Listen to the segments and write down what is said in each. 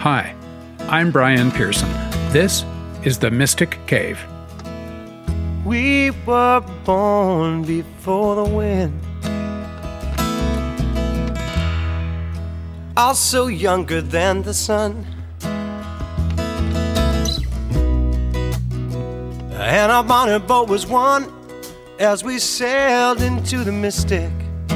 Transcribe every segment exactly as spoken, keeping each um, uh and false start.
Hi, I'm Brian Pearson. This is The Mystic Cave. We were born before the wind, also younger than the sun, and our bonnet boat was one as we sailed into the mystic.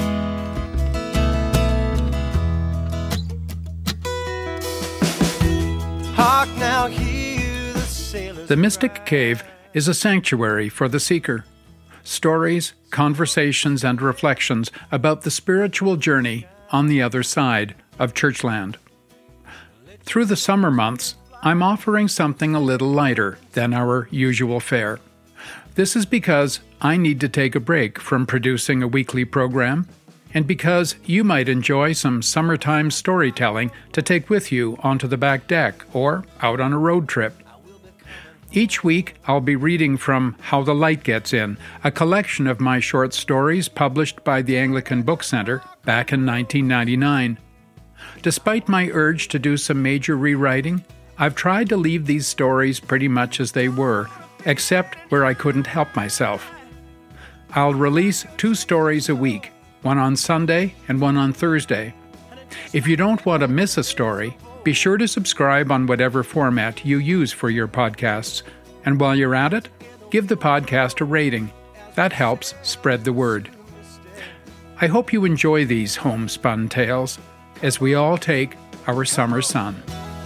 Hark now, hear the sailors. The Mystic Cave is a sanctuary for the seeker. Stories, conversations, and reflections about the spiritual journey on the other side of Churchland. Through the summer months, I'm offering something a little lighter than our usual fare. This is because I need to take a break from producing a weekly program, and because you might enjoy some summertime storytelling to take with you onto the back deck or out on a road trip. Each week, I'll be reading from How the Light Gets In, a collection of my short stories published by the Anglican Book Centre back in nineteen ninety-nine. Despite my urge to do some major rewriting, I've tried to leave these stories pretty much as they were, except where I couldn't help myself. I'll release two stories a week, one on Sunday and one on Thursday. If you don't want to miss a story, be sure to subscribe on whatever format you use for your podcasts. And while you're at it, give the podcast a rating. That helps spread the word. I hope you enjoy these homespun tales as we all take our summer sun.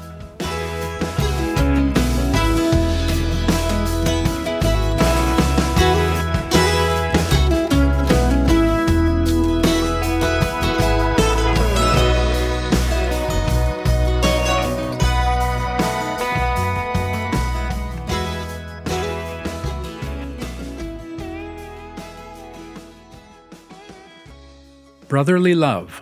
Brotherly love.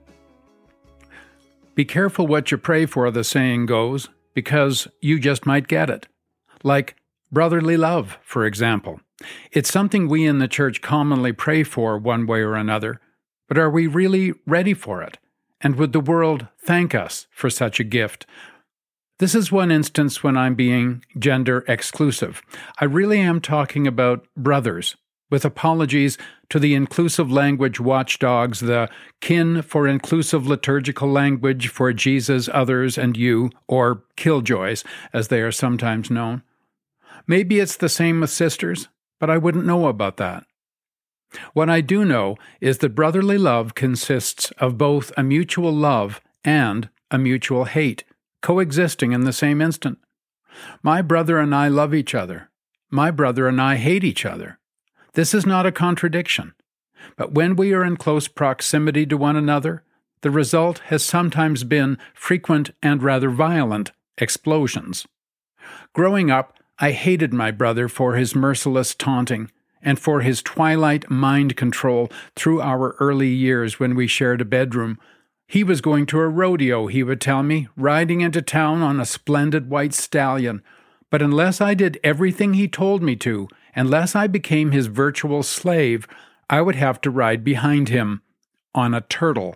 Be careful what you pray for, the saying goes, because you just might get it. Like brotherly love, for example. It's something we in the church commonly pray for one way or another, but are we really ready for it? And would the world thank us for such a gift? This is one instance when I'm being gender exclusive. I really am talking about brothers, with apologies to the inclusive language watchdogs, the Kin for Inclusive Liturgical Language for Jesus, Others, and You, or Killjoys, as they are sometimes known. Maybe it's the same with sisters, but I wouldn't know about that. What I do know is that brotherly love consists of both a mutual love and a mutual hate, coexisting in the same instant. My brother and I love each other. My brother and I hate each other. This is not a contradiction, but when we are in close proximity to one another, the result has sometimes been frequent and rather violent explosions. Growing up, I hated my brother for his merciless taunting and for his twilight mind control through our early years when we shared a bedroom. He was going to a rodeo, he would tell me, riding into town on a splendid white stallion, but unless I did everything he told me to, unless I became his virtual slave, I would have to ride behind him on a turtle.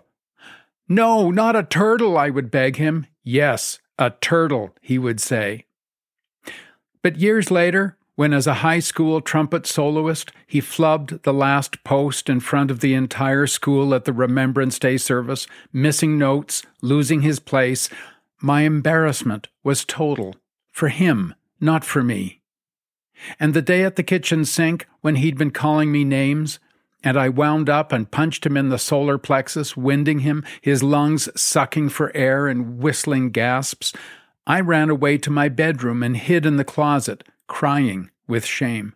No, not a turtle, I would beg him. Yes, a turtle, he would say. But years later, when as a high school trumpet soloist, he flubbed the last post in front of the entire school at the Remembrance Day service, missing notes, losing his place, my embarrassment was total. For him, not for me. And the day at the kitchen sink when he'd been calling me names, and I wound up and punched him in the solar plexus, winding him, his lungs sucking for air in whistling gasps, I ran away to my bedroom and hid in the closet, crying with shame.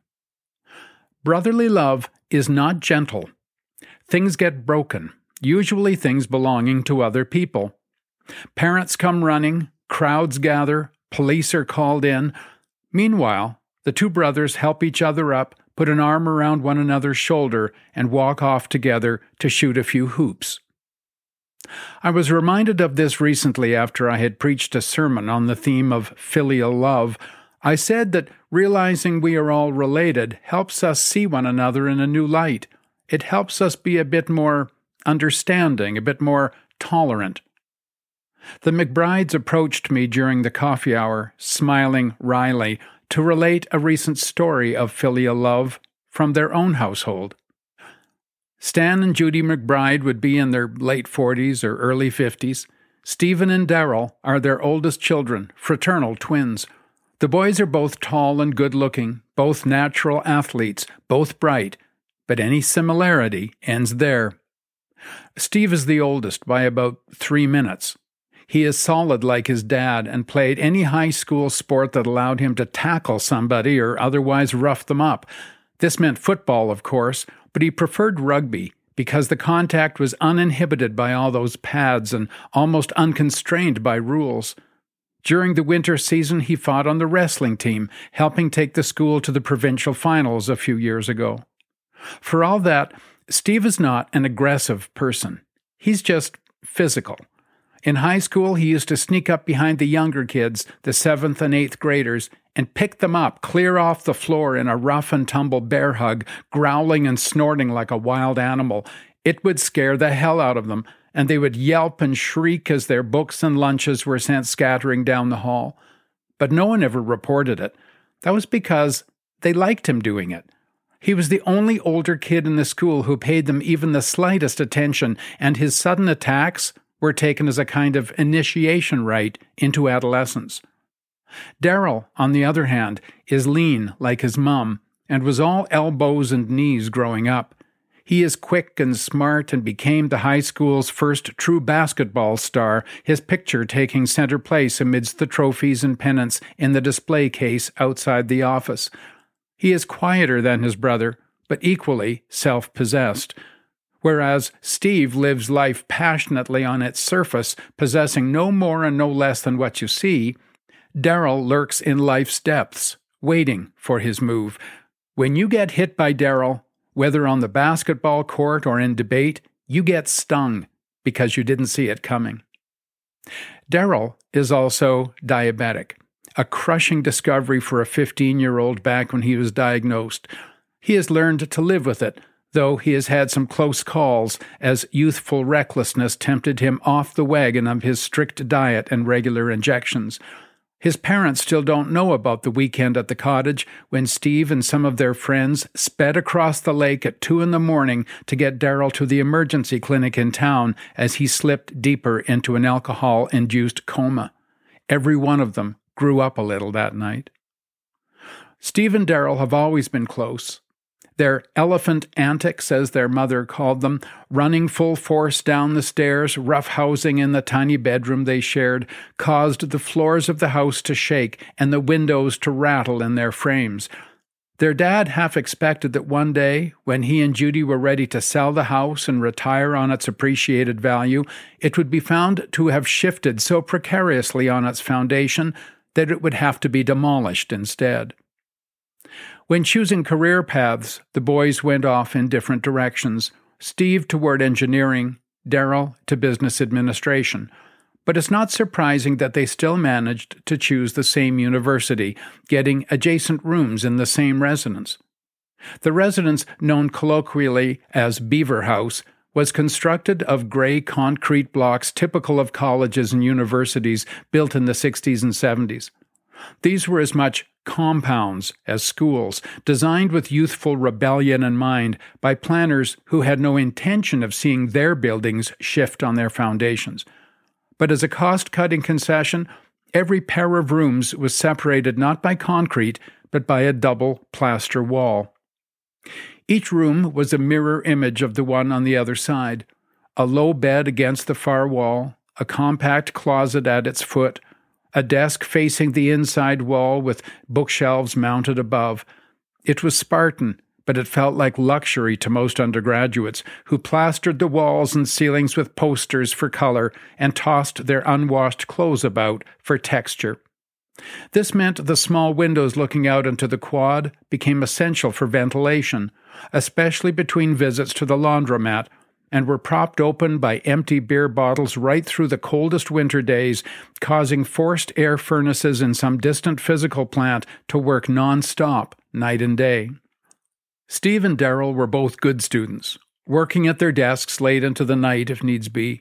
Brotherly love is not gentle. Things get broken, usually things belonging to other people. Parents come running, crowds gather, police are called in. Meanwhile, the two brothers help each other up, put an arm around one another's shoulder, and walk off together to shoot a few hoops. I was reminded of this recently after I had preached a sermon on the theme of filial love. I said that realizing we are all related helps us see one another in a new light. It helps us be a bit more understanding, a bit more tolerant. The McBrides approached me during the coffee hour, smiling wryly, to relate a recent story of filial love from their own household. Stan and Judy McBride would be in their late forties or early fifties. Stephen and Daryl are their oldest children, fraternal twins. The boys are both tall and good-looking, both natural athletes, both bright, but any similarity ends there. Steve is the oldest by about three minutes. He is solid like his dad and played any high school sport that allowed him to tackle somebody or otherwise rough them up. This meant football, of course, but he preferred rugby because the contact was uninhibited by all those pads and almost unconstrained by rules. During the winter season, he fought on the wrestling team, helping take the school to the provincial finals a few years ago. For all that, Steve is not an aggressive person. He's just physical. In high school, he used to sneak up behind the younger kids, the seventh and eighth graders, and pick them up clear off the floor in a rough-and-tumble bear hug, growling and snorting like a wild animal. It would scare the hell out of them, and they would yelp and shriek as their books and lunches were sent scattering down the hall. But no one ever reported it. That was because they liked him doing it. He was the only older kid in the school who paid them even the slightest attention, and his sudden attacks were taken as a kind of initiation rite into adolescence. Daryl, on the other hand, is lean like his mum, and was all elbows and knees growing up. He is quick and smart and became the high school's first true basketball star, his picture taking center place amidst the trophies and pennants in the display case outside the office. He is quieter than his brother, but equally self-possessed. Whereas Steve lives life passionately on its surface, possessing no more and no less than what you see, Daryl lurks in life's depths, waiting for his move. When you get hit by Daryl, whether on the basketball court or in debate, you get stung because you didn't see it coming. Daryl is also diabetic, a crushing discovery for a fifteen-year-old back when he was diagnosed. He has learned to live with it, though he has had some close calls as youthful recklessness tempted him off the wagon of his strict diet and regular injections. His parents still don't know about the weekend at the cottage when Steve and some of their friends sped across the lake at two in the morning to get Daryl to the emergency clinic in town as he slipped deeper into an alcohol-induced coma. Every one of them grew up a little that night. Steve and Daryl have always been close. Their elephant antics, as their mother called them, running full force down the stairs, roughhousing in the tiny bedroom they shared, caused the floors of the house to shake and the windows to rattle in their frames. Their dad half expected that one day, when he and Judy were ready to sell the house and retire on its appreciated value, it would be found to have shifted so precariously on its foundation that it would have to be demolished instead. When choosing career paths, the boys went off in different directions, Steve toward engineering, Daryl to business administration. But it's not surprising that they still managed to choose the same university, getting adjacent rooms in the same residence. The residence, known colloquially as Beaver House, was constructed of gray concrete blocks typical of colleges and universities built in the sixties and seventies. These were as much compounds as schools, designed with youthful rebellion in mind by planners who had no intention of seeing their buildings shift on their foundations. But as a cost-cutting concession, every pair of rooms was separated not by concrete, but by a double plaster wall. Each room was a mirror image of the one on the other side, a low bed against the far wall, a compact closet at its foot, a desk facing the inside wall with bookshelves mounted above. It was Spartan, but it felt like luxury to most undergraduates, who plastered the walls and ceilings with posters for color and tossed their unwashed clothes about for texture. This meant the small windows looking out into the quad became essential for ventilation, especially between visits to the laundromat, and were propped open by empty beer bottles right through the coldest winter days, causing forced air furnaces in some distant physical plant to work non-stop, night and day. Steve and Daryl were both good students, working at their desks late into the night if needs be.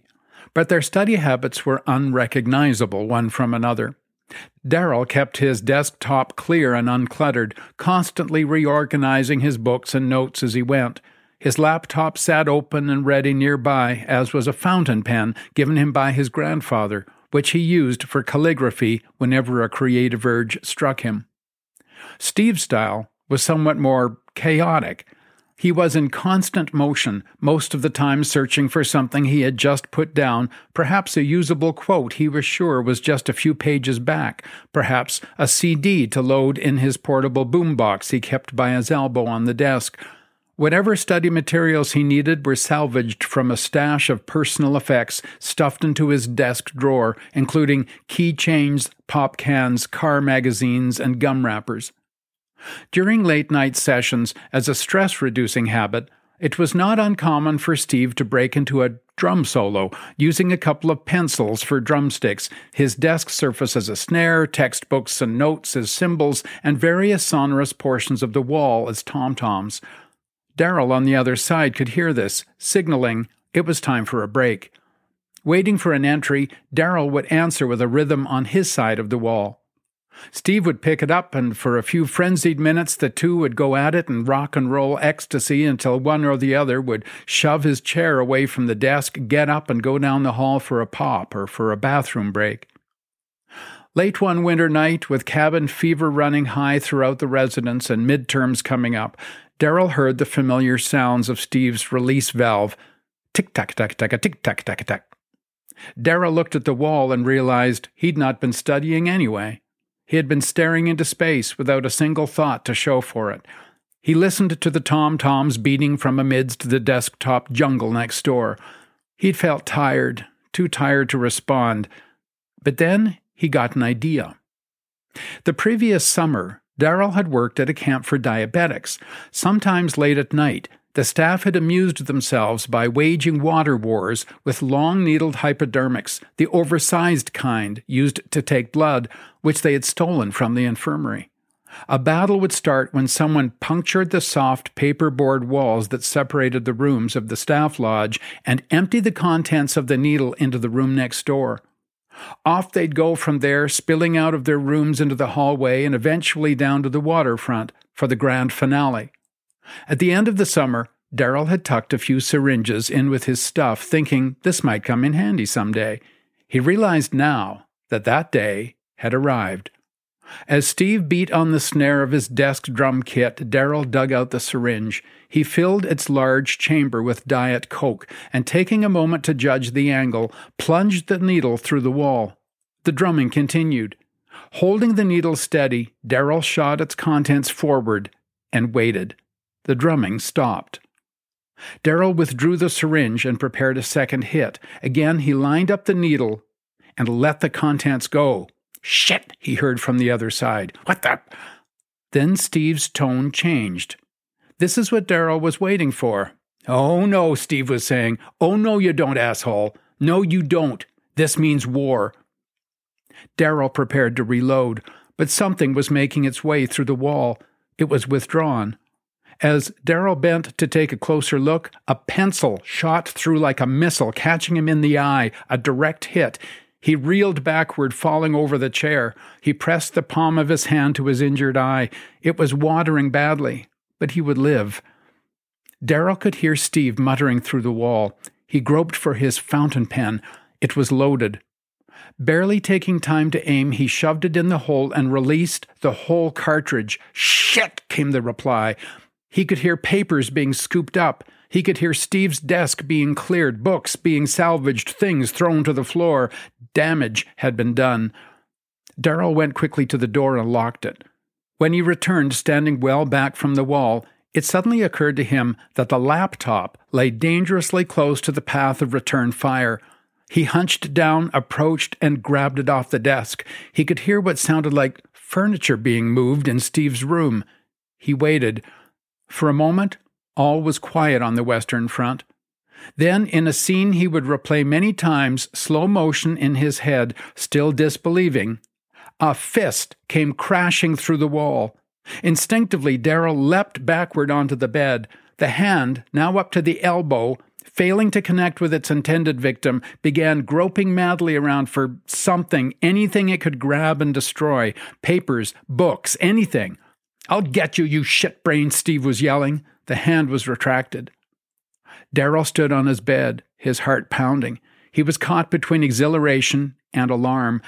but their study habits were unrecognizable one from another. Darrell kept his desktop clear and uncluttered, constantly reorganizing his books and notes as he went. His laptop sat open and ready nearby, as was a fountain pen given him by his grandfather, which he used for calligraphy whenever a creative urge struck him. Steve's style was somewhat more chaotic. He was in constant motion, most of the time searching for something he had just put down, perhaps a usable quote he was sure was just a few pages back, perhaps a C D to load in his portable boombox he kept by his elbow on the desk. Whatever study materials he needed were salvaged from a stash of personal effects stuffed into his desk drawer, including keychains, pop cans, car magazines, and gum wrappers. During late-night sessions, as a stress-reducing habit, it was not uncommon for Steve to break into a drum solo, using a couple of pencils for drumsticks, his desk surface as a snare, textbooks and notes as cymbals, and various sonorous portions of the wall as tom-toms. Darrell on the other side could hear this, signaling it was time for a break. Waiting for an entry, Darrell would answer with a rhythm on his side of the wall. Steve would pick it up, and for a few frenzied minutes the two would go at it in rock and roll ecstasy until one or the other would shove his chair away from the desk, get up, and go down the hall for a pop or for a bathroom break. Late one winter night, with cabin fever running high throughout the residence and midterms coming up, Darrell heard the familiar sounds of Steve's release valve. Tick-tack-tack-tack, tick-tack-tack-tack. Darrell looked at the wall and realized he'd not been studying anyway. He had been staring into space without a single thought to show for it. He listened to the tom-toms beating from amidst the desktop jungle next door. He'd felt tired, too tired to respond. But then he got an idea. The previous summer, Darrell had worked at a camp for diabetics. Sometimes late at night, the staff had amused themselves by waging water wars with long-needled hypodermics, the oversized kind used to take blood, which they had stolen from the infirmary. A battle would start when someone punctured the soft paperboard walls that separated the rooms of the staff lodge and emptied the contents of the needle into the room next door. Off they'd go from there, spilling out of their rooms into the hallway and eventually down to the waterfront for the grand finale. At the end of the summer, Darrell had tucked a few syringes in with his stuff, thinking this might come in handy someday. He realized now that that day had arrived. As Steve beat on the snare of his desk drum kit, Darrell dug out the syringe. He filled its large chamber with Diet Coke, and taking a moment to judge the angle, plunged the needle through the wall. The drumming continued. Holding the needle steady, Darrell shot its contents forward and waited. The drumming stopped. Darrell withdrew the syringe and prepared a second hit. Again he lined up the needle and let the contents go. "Shit!" he heard from the other side. "What the—" Then Steve's tone changed. This is what Darrell was waiting for. "Oh no," Steve was saying. "Oh no you don't, asshole. No you don't. This means war." Darrell prepared to reload, but something was making its way through the wall. It was withdrawn. As Darrell bent to take a closer look, a pencil shot through like a missile, catching him in the eye, a direct hit. He reeled backward, falling over the chair. He pressed the palm of his hand to his injured eye. It was watering badly, but he would live. Darrell could hear Steve muttering through the wall. He groped for his fountain pen. It was loaded. Barely taking time to aim, he shoved it in the hole and released the whole cartridge. "Shit!" came the reply. He could hear papers being scooped up. He could hear Steve's desk being cleared, books being salvaged, things thrown to the floor. Damage had been done. Darrell went quickly to the door and locked it. When he returned, standing well back from the wall, it suddenly occurred to him that the laptop lay dangerously close to the path of return fire. He hunched down, approached, and grabbed it off the desk. He could hear what sounded like furniture being moved in Steve's room. He waited. For a moment, all was quiet on the Western Front. Then, in a scene he would replay many times, slow motion in his head, still disbelieving, a fist came crashing through the wall. Instinctively, Darrell leapt backward onto the bed. The hand, now up to the elbow, failing to connect with its intended victim, began groping madly around for something, anything it could grab and destroy. Papers, books, anything. "I'll get you, you shit-brain," Steve was yelling. The hand was retracted. Darryl stood on his bed, his heart pounding. He was caught between exhilaration and alarm.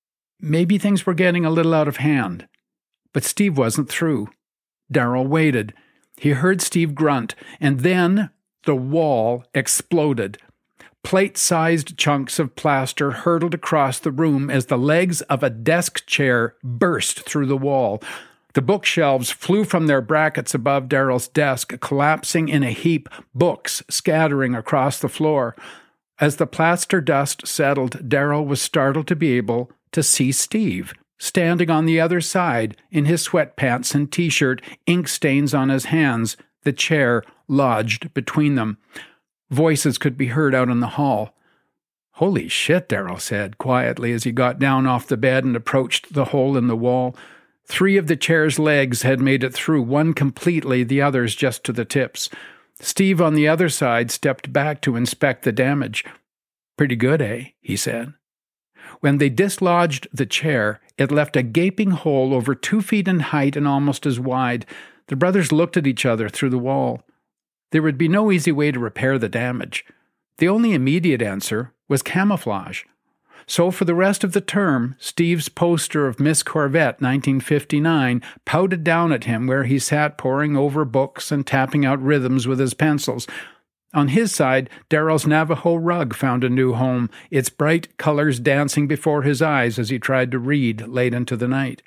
Maybe things were getting a little out of hand. But Steve wasn't through. Darryl waited. He heard Steve grunt, and then the wall exploded. Plate-sized chunks of plaster hurtled across the room as the legs of a desk chair burst through the wall. The bookshelves flew from their brackets above Darryl's desk, collapsing in a heap, books scattering across the floor. As the plaster dust settled, Darryl was startled to be able to see Steve, standing on the other side in his sweatpants and t-shirt, ink stains on his hands, the chair lodged between them. Voices could be heard out in the hall. "Holy shit," Darryl said quietly as he got down off the bed and approached the hole in the wall. Three of the chair's legs had made it through, one completely, the others just to the tips. Steve on the other side stepped back to inspect the damage. "Pretty good, eh?" he said. When they dislodged the chair, it left a gaping hole over two feet in height and almost as wide. The brothers looked at each other through the wall. There would be no easy way to repair the damage. The only immediate answer was camouflage. So for the rest of the term, Steve's poster of Miss Corvette nineteen fifty-nine pouted down at him where he sat poring over books and tapping out rhythms with his pencils. On his side, Darryl's Navajo rug found a new home, its bright colors dancing before his eyes as he tried to read late into the night.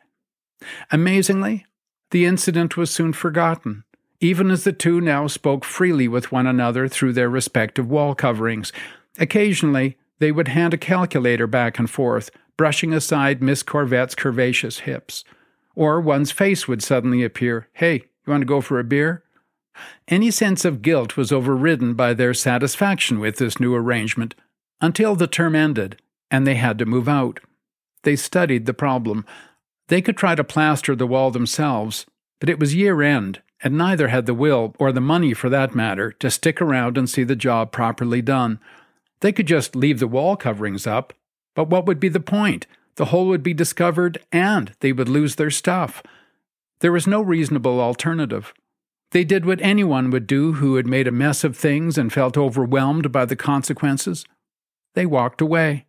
Amazingly, the incident was soon forgotten, even as the two now spoke freely with one another through their respective wall coverings. Occasionally, they would hand a calculator back and forth, brushing aside Miss Corvette's curvaceous hips. Or one's face would suddenly appear. "Hey, you want to go for a beer?" Any sense of guilt was overridden by their satisfaction with this new arrangement, until the term ended, and they had to move out. They studied the problem. They could try to plaster the wall themselves, but it was year-end, and neither had the will, or the money for that matter, to stick around and see the job properly done. They could just leave the wall coverings up, but what would be the point? The hole would be discovered, and they would lose their stuff. There was no reasonable alternative. They did what anyone would do who had made a mess of things and felt overwhelmed by the consequences. They walked away.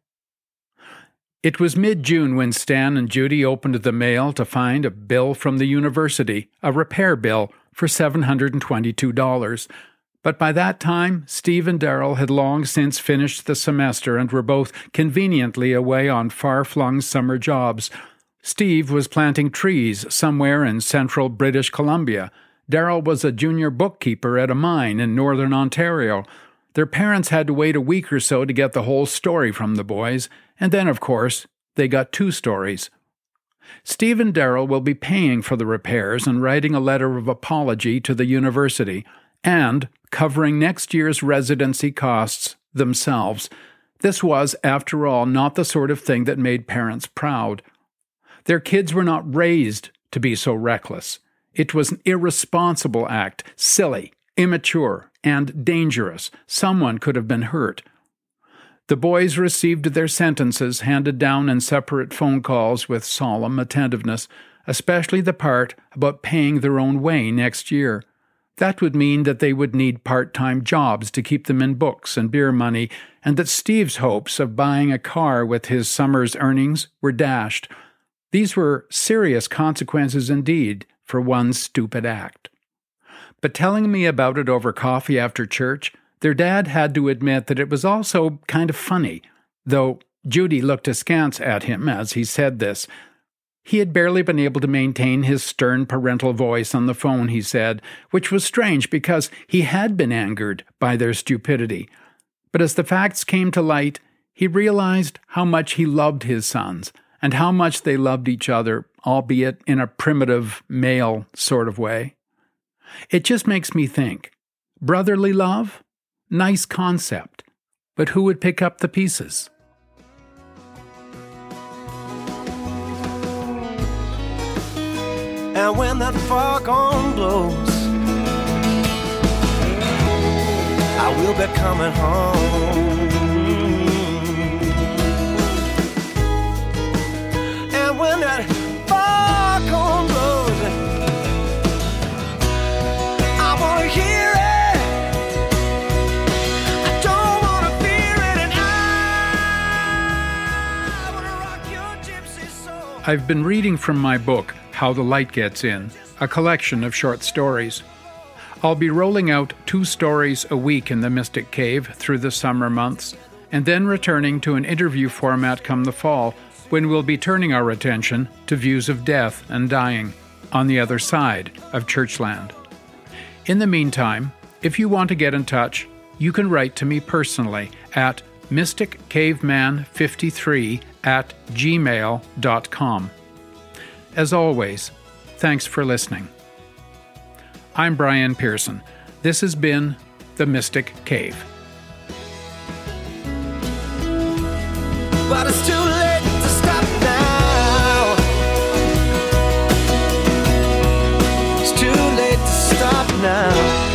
It was mid-June when Stan and Judy opened the mail to find a bill from the university, a repair bill for seven hundred twenty-two dollars. But by that time, Steve and Darryl had long since finished the semester and were both conveniently away on far-flung summer jobs. Steve was planting trees somewhere in central British Columbia. Darryl was a junior bookkeeper at a mine in northern Ontario. Their parents had to wait a week or so to get the whole story from the boys, and then, of course, they got two stories. Steve and Darryl will be paying for the repairs and writing a letter of apology to the university, and covering next year's residency costs themselves. This was, after all, not the sort of thing that made parents proud. Their kids were not raised to be so reckless. It was an irresponsible act, silly, immature, and dangerous. Someone could have been hurt. The boys received their sentences handed down in separate phone calls with solemn attentiveness, especially the part about paying their own way next year. That would mean that they would need part-time jobs to keep them in books and beer money, and that Steve's hopes of buying a car with his summer's earnings were dashed. These were serious consequences indeed for one stupid act. But telling me about it over coffee after church, their dad had to admit that it was also kind of funny, though Judy looked askance at him as he said this. He had barely been able to maintain his stern parental voice on the phone, he said, which was strange because he had been angered by their stupidity. But as the facts came to light, he realized how much he loved his sons, and how much they loved each other, albeit in a primitive, male sort of way. It just makes me think, brotherly love? Nice concept, but who would pick up the pieces? And when that foghorn blows, I I will be coming home. And when that foghorn blows, I wanna hear it. I don't wanna fear it, and I wanna rock your gypsy soul. I've been reading from my book, How the Light Gets In, a collection of short stories. I'll be rolling out two stories a week in the Mystic Cave through the summer months, and then returning to an interview format come the fall, when we'll be turning our attention to views of death and dying on the other side of Churchland. In the meantime, if you want to get in touch, you can write to me personally at mystic caveman fifty-three at gmail dot com. As always, thanks for listening. I'm Brian Pearson. This has been The Mystic Cave. But it's too late to stop now. It's too late to stop now.